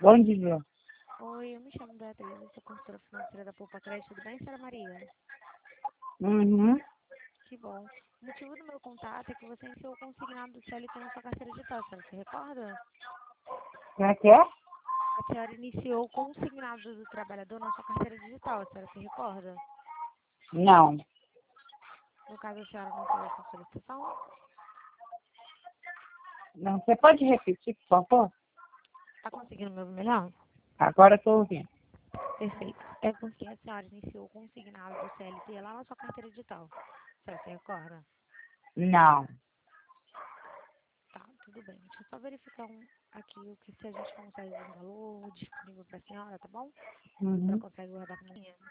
Bom dia. Oi, eu me chamo Beatriz, eu sou consultora financeira da Poupa Crédito, tudo bem, senhora Maria? Uhum. Que bom. O motivo do meu contato é que você iniciou o consignado do CLT na sua carteira digital, a senhora se recorda? Como é que é? A senhora iniciou o consignado do trabalhador na sua carteira digital, a senhora se recorda? Não. No caso, a senhora não fez essa solicitação? Não. Você pode repetir, por favor? Está conseguindo me ouvir melhor? Agora estou ouvindo. Perfeito. É porque a senhora iniciou o consignado do CLT lá na sua carteira digital. A senhora se recorda? Não. Tá, tudo bem. Deixa eu só verificar aqui o que se a gente consegue um valor disponível para a senhora, tá bom? A senhora Uhum. consegue guardar por manhã.